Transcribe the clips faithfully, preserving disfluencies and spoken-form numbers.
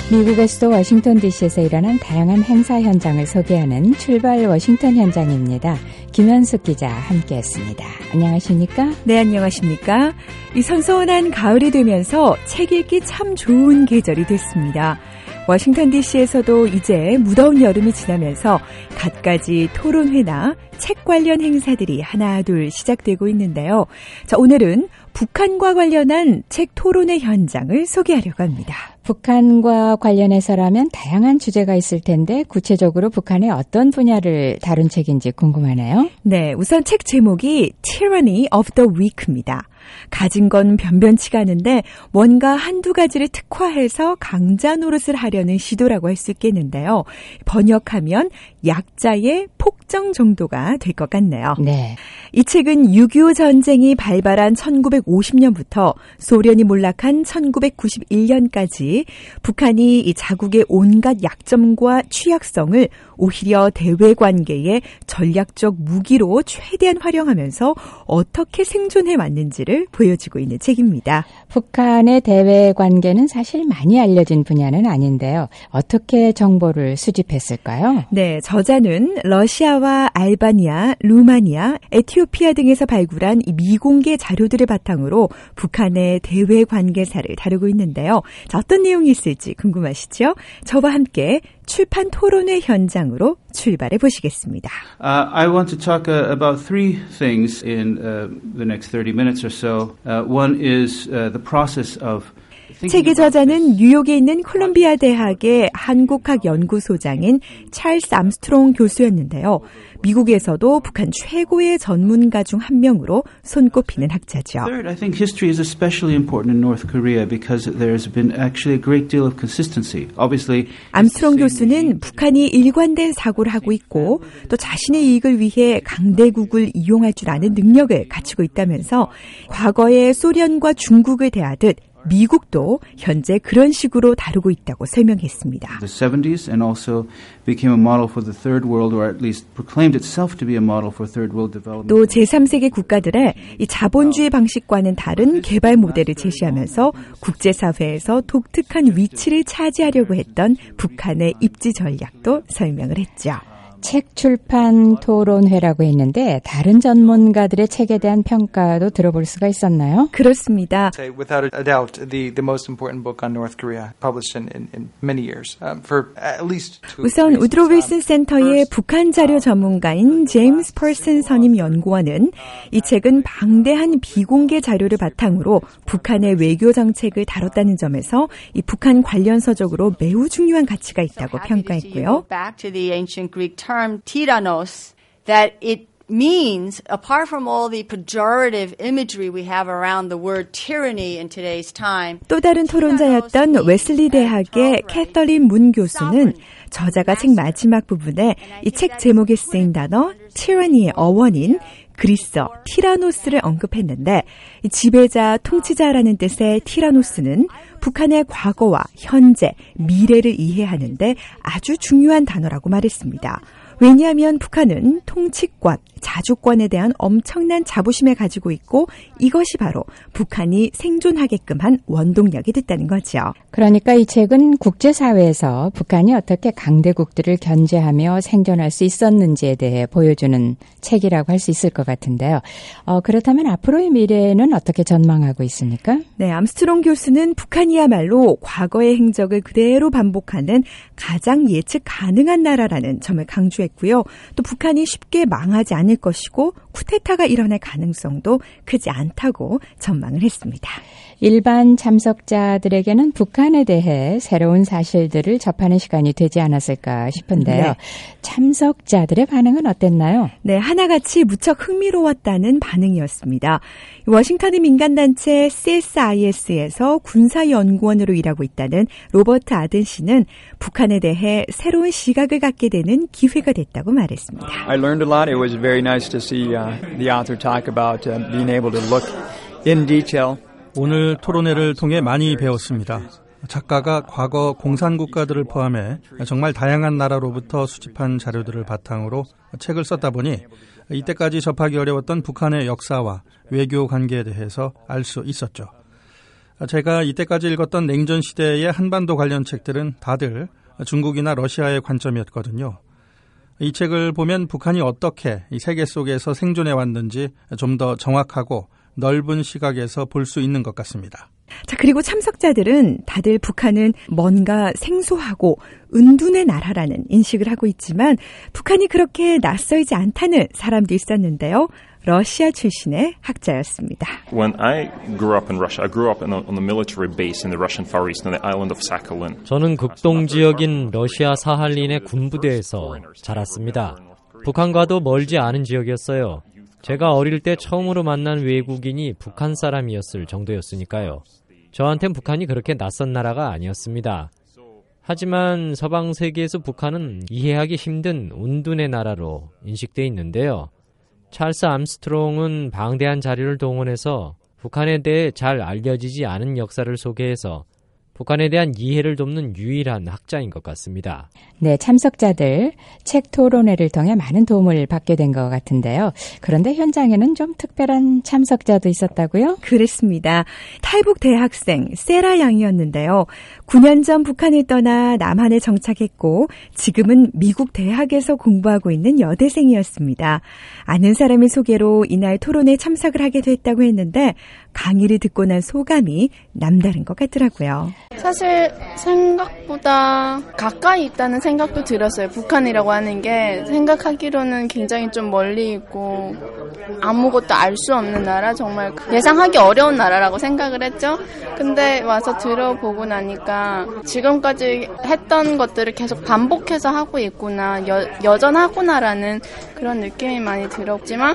미국의 수도 워싱턴 디씨에서 일어난 다양한 행사 현장을 소개하는 출발 워싱턴 현장입니다. 김현숙 기자 함께했습니다. 안녕하십니까? 네, 안녕하십니까? 이 선선한 가을이 되면서 책 읽기 참 좋은 계절이 됐습니다. 워싱턴 디씨에서도 이제 무더운 여름이 지나면서 갖가지 토론회나 책 관련 행사들이 하나 둘 시작되고 있는데요. 자, 오늘은 북한과 관련한 책 토론회 현장을 소개하려고 합니다. 북한과 관련해서라면 다양한 주제가 있을 텐데 구체적으로 북한의 어떤 분야를 다룬 책인지 궁금하네요. 네, 우선 책 제목이 Tyranny of the Weak입니다. 가진 건 변변치가 않은데 뭔가 한두 가지를 특화해서 강자 노릇을 하려는 시도라고 할 수 있겠는데요. 번역하면 약자의 폭정 정도가 될 것 같네요. 네. 이 책은 육이오 전쟁이 발발한 천구백오십 년부터 소련이 몰락한 천구백구십일 년까지 북한이 이 자국의 온갖 약점과 취약성을 오히려 대외관계의 전략적 무기로 최대한 활용하면서 어떻게 생존해 왔는지를 보여주고 있는 책입니다. 북한의 대외관계는 사실 많이 알려진 분야는 아닌데요. 어떻게 정보를 수집했을까요? 네, 저자는 러시아와 알바니아, 루마니아, 에티오피아 등에서 발굴한 이 미공개 자료들을 바탕으로 북한의 대외관계사를 다루고 있는데요. 자, 어떤 내용이 있을지 궁금하시죠? 저와 함께 출판 토론회 현장으로 출발해 보시겠습니다. Uh, I want to talk uh, about three things in uh, the next thirty minutes or so. Uh, one is uh, the process of 책의 저자는 뉴욕에 있는 콜롬비아 대학의 한국학 연구소장인 찰스 암스트롱 교수였는데요. 미국에서도 북한 최고의 전문가 중 한 명으로 손꼽히는 학자죠. Third, I think history is especially important in North Korea because there's been actually a great deal of consistency. Obviously, 암스트롱 교수는 북한이 일관된 사고를 하고 있고 또 자신의 이익을 위해 강대국을 이용할 줄 아는 능력을 갖추고 있다면서 과거에 소련과 중국을 대하듯 미국도 현재 그런 식으로 다루고 있다고 설명했습니다. The seventies and also became a model for the third world or at least proclaimed itself to be a model for third world development. 또 제삼 세계 국가들의 이 자본주의 방식과는 다른 개발 모델을 제시하면서 국제사회에서 독특한 위치를 차지하려고 했던 북한의 입지 전략도 설명을 했죠. 책 출판 토론회라고 했는데 다른 전문가들의 책에 대한 평가도 들어볼 수가 있었나요? 그렇습니다. Without a doubt, the the most important book on North Korea published in in, in many years um, for at least two. 우선 우드로 윌슨 센터의 북한 자료 전문가인 제임스 퍼슨 선임 연구원은 이 책은 방대한 비공개 자료를 바탕으로 북한의 외교 정책을 다뤘다는 점에서 이 북한 관련 서적으로 매우 중요한 가치가 있다고 평가했고요. term tyrannos that it means, apart from all the pejorative imagery we have around the word tyranny in today's time. 또 다른 토론자였던 웨슬리 대학의 캐서린 문 교수는 저자가 책 마지막 부분에 이 책 제목에 쓰인 단어 tyranny의 어원인 그리스어 티라노스를 언급했는데 지배자, 통치자라는 뜻의 티라노스는 북한의 과거와 현재, 미래를 이해하는데 아주 중요한 단어라고 말했습니다. 왜냐하면 북한은 통치권, 자주권에 대한 엄청난 자부심을 가지고 있고 이것이 바로 북한이 생존하게끔 한 원동력이 됐다는 거죠. 그러니까 이 책은 국제사회에서 북한이 어떻게 강대국들을 견제하며 생존할 수 있었는지에 대해 보여주는 책이라고 할 수 있을 것 같은데요. 어, 그렇다면 앞으로의 미래는 어떻게 전망하고 있습니까? 네, 암스트롱 교수는 북한이야말로 과거의 행적을 그대로 반복하는 가장 예측 가능한 나라라는 점을 강조했고요. 또 북한이 쉽게 망하지 않을 것이고 쿠데타가 일어날 가능성도 크지 않다고 전망을 했습니다. 일반 참석자들에게는 북한에 대해 새로운 사실들을 접하는 시간이 되지 않았을까 싶은데요. 네. 참석자들의 반응은 어땠나요? 네, 하나같이 무척 흥미로웠다는 반응이었습니다. 워싱턴의 민간단체 씨에스아이에스에서 군사연구원으로 일하고 있다는 로버트 아든 씨는 북한에 대해 새로운 시각을 갖게 되는 기회가 됐다고 말했습니다. I learned a lot. It was very nice to see uh, the author talk about uh, being able to look in detail. 오늘 토론회를 통해 많이 배웠습니다. 작가가 과거 공산국가들을 포함해 정말 다양한 나라로부터 수집한 자료들을 바탕으로 책을 썼다 보니 이때까지 접하기 어려웠던 북한의 역사와 외교 관계에 대해서 알 수 있었죠. 제가 이때까지 읽었던 냉전 시대의 한반도 관련 책들은 다들 중국이나 러시아의 관점이었거든요. 이 책을 보면 북한이 어떻게 이 세계 속에서 생존해 왔는지 좀 더 정확하고 넓은 시각에서 볼 수 있는 것 같습니다. 자, 그리고 참석자들은 다들 북한은 뭔가 생소하고 은둔의 나라라는 인식을 하고 있지만 북한이 그렇게 낯설지 않다는 사람도 있었는데요. 러시아 출신의 학자였습니다. When I grew up in Russia, I grew up on a, on a military base in the Russian Far East on the island of Sakhalin. 저는 극동 지역인 러시아 사할린의 군부대에서 자랐습니다. 북한과도 멀지 않은 지역이었어요. 제가 어릴 때 처음으로 만난 외국인이 북한 사람이었을 정도였으니까요. 저한텐 북한이 그렇게 낯선 나라가 아니었습니다. 하지만 서방 세계에서 북한은 이해하기 힘든 운둔의 나라로 인식돼 있는데요. 찰스 암스트롱은 방대한 자료를 동원해서 북한에 대해 잘 알려지지 않은 역사를 소개해서 북한에 대한 이해를 돕는 유일한 학자인 것 같습니다. 네, 참석자들 책 토론회를 통해 많은 도움을 받게 된 것 같은데요. 그런데 현장에는 좀 특별한 참석자도 있었다고요? 그랬습니다. 탈북 대학생 세라 양이었는데요. 구 년 전 북한을 떠나 남한에 정착했고 지금은 미국 대학에서 공부하고 있는 여대생이었습니다. 아는 사람의 소개로 이날 토론에 참석을 하게 됐다고 했는데 강의를 듣고 난 소감이 남다른 것 같더라고요. 사실 생각보다 가까이 있다는 생각도 들었어요. 북한이라고 하는 게 생각하기로는 굉장히 좀 멀리 있고 아무것도 알 수 없는 나라, 정말 예상하기 어려운 나라라고 생각을 했죠. 근데 와서 들어보고 나니까 지금까지 했던 것들을 계속 반복해서 하고 있구나, 여, 여전하구나라는 그런 느낌이 많이 들었지만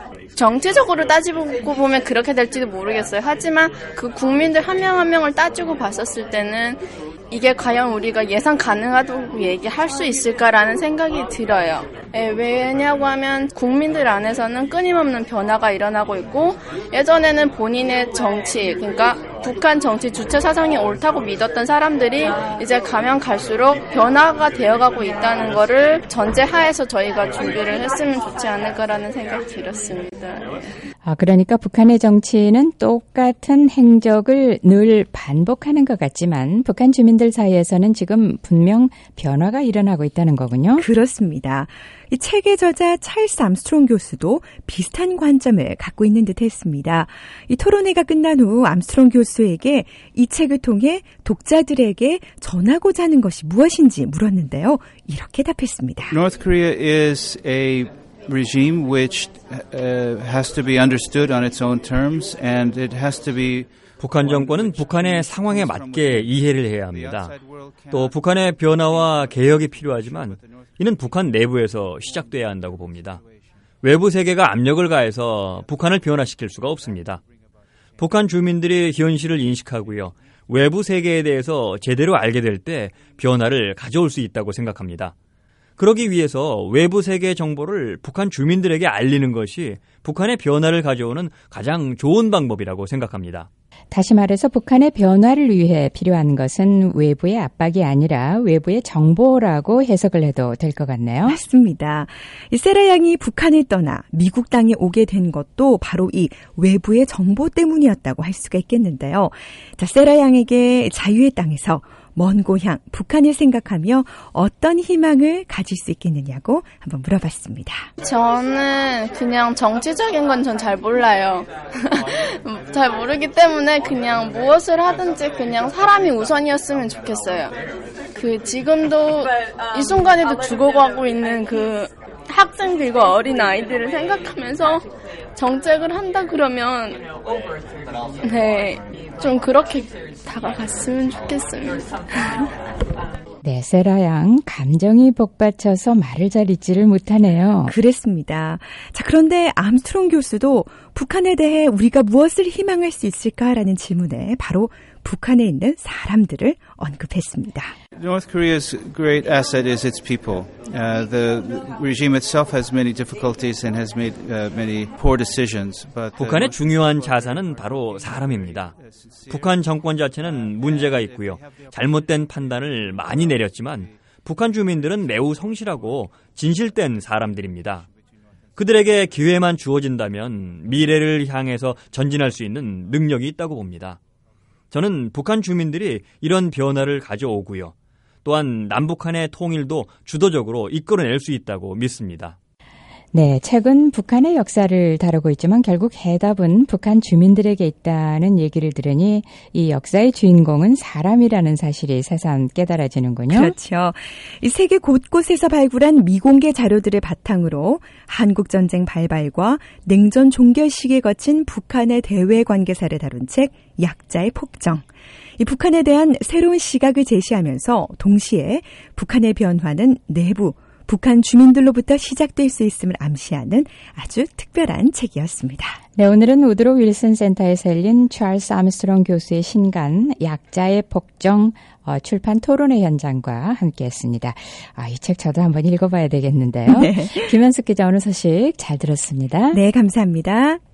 정치적으로 따지고 보면 그렇게 될지도 모르겠어요. 하지만 그 국민들 한 명 한 명을 따지고 봤었을 때는 이게 과연 우리가 예상 가능하다고 얘기할 수 있을까라는 생각이 들어요. 예, 왜냐고 하면 국민들 안에서는 끊임없는 변화가 일어나고 있고 예전에는 본인의 정치, 그러니까 북한 정치 주체 사상이 옳다고 믿었던 사람들이 이제 가면 갈수록 변화가 되어가고 있다는 거를 전제하에서 저희가 준비를 했으면 좋지 않을까라는 생각이 들었습니다. 아, 그러니까 북한의 정치는 똑같은 행적을 늘 반복하는 것 같지만 북한 주민들 사이에서는 지금 분명 변화가 일어나고 있다는 거군요. 그렇습니다. 이 책의 저자 찰스 암스트롱 교수도 비슷한 관점을 갖고 있는 듯 했습니다. 이 토론회가 끝난 후 암스트롱 교수에게 이 책을 통해 독자들에게 전하고자 하는 것이 무엇인지 물었는데요. 이렇게 답했습니다. North Korea is a regime which uh, has to be understood on its own terms and it has to be 북한 정권은 북한의 상황에 맞게 이해를 해야 합니다. 또 북한의 변화와 개혁이 필요하지만 이는 북한 내부에서 시작돼야 한다고 봅니다. 외부 세계가 압력을 가해서 북한을 변화시킬 수가 없습니다. 북한 주민들이 현실을 인식하고요. 외부 세계에 대해서 제대로 알게 될 때 변화를 가져올 수 있다고 생각합니다. 그러기 위해서 외부 세계의 정보를 북한 주민들에게 알리는 것이 북한의 변화를 가져오는 가장 좋은 방법이라고 생각합니다. 다시 말해서 북한의 변화를 위해 필요한 것은 외부의 압박이 아니라 외부의 정보라고 해석을 해도 될 것 같네요. 맞습니다. 이 세라 양이 북한을 떠나 미국 땅에 오게 된 것도 바로 이 외부의 정보 때문이었다고 할 수가 있겠는데요. 자, 세라 양에게 자유의 땅에서 먼 고향 북한을 생각하며 어떤 희망을 가질 수 있겠느냐고 한번 물어봤습니다. 저는 그냥 정치적인 건 전 잘 몰라요. 잘 모르기 때문에 그냥 무엇을 하든지 그냥 사람이 우선이었으면 좋겠어요. 그 지금도 이 순간에도 죽어가고 있는 그 학생들과 어린 아이들을 생각하면서 정책을 한다 그러면 네, 좀 그렇게 다가갔으면 좋겠습니다. 네, 세라 양 감정이 복받쳐서 말을 잘 잇지를 못하네요. 그랬습니다. 자, 그런데 암스트롱 교수도 북한에 대해 우리가 무엇을 희망할 수 있을까라는 질문에 바로 북한에 있는 사람들을 언급했습니다. North Korea's great asset is its people. Uh, the regime itself has many difficulties and has made uh, many poor decisions. But 북한의 중요한 자산은 바로 사람입니다. 북한 정권 자체는 문제가 있고요. 잘못된 판단을 많이 내렸지만 북한 주민들은 매우 성실하고 진실된 사람들입니다. 그들에게 기회만 주어진다면 미래를 향해서 전진할 수 있는 능력이 있다고 봅니다. 저는 북한 주민들이 이런 변화를 가져오고요. 또한 남북한의 통일도 주도적으로 이끌어낼 수 있다고 믿습니다. 네, 책은 북한의 역사를 다루고 있지만 결국 해답은 북한 주민들에게 있다는 얘기를 들으니 이 역사의 주인공은 사람이라는 사실이 새삼 깨달아지는군요. 그렇죠. 이 세계 곳곳에서 발굴한 미공개 자료들을 바탕으로 한국전쟁 발발과 냉전 종결 시기에 거친 북한의 대외 관계사를 다룬 책 약자의 폭정. 이 북한에 대한 새로운 시각을 제시하면서 동시에 북한의 변화는 내부 북한 주민들로부터 시작될 수 있음을 암시하는 아주 특별한 책이었습니다. 네, 오늘은 우드로 윌슨 센터에서 열린 찰스 아임스트롱 교수의 신간 약자의 폭정 어, 출판 토론회 현장과 함께했습니다. 아, 이 책 저도 한번 읽어봐야 되겠는데요. 네. 김현숙 기자 오늘 소식 잘 들었습니다. 네, 감사합니다.